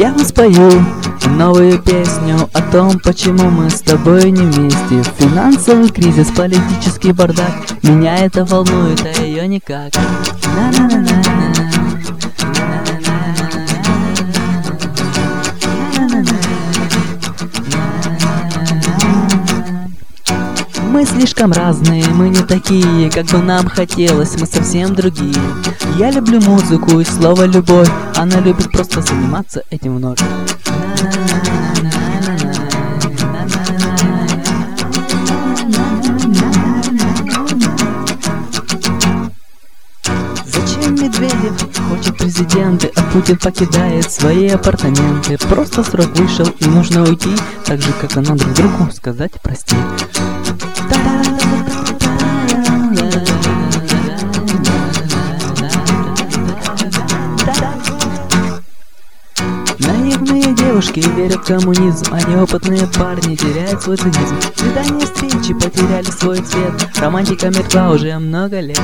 Я вам спою новую песню о том, почему мы с тобой не вместе. Финансовый кризис, политический бардак, меня это волнует, а ее никак. Мы слишком разные, мы не такие, как бы нам хотелось, мы совсем другие. Я люблю музыку и слово «любовь», она любит просто заниматься этим вновь. Зачем Медведев хочет президенты, а Путин покидает свои апартаменты? Просто срок вышел и нужно уйти, так же, как и нам друг другу сказать прости. Наивные девушки верят в коммунизм, а неопытные парни теряют свой цинизм. Свидания, встречи потеряли свой цвет, романтика мертва уже много лет.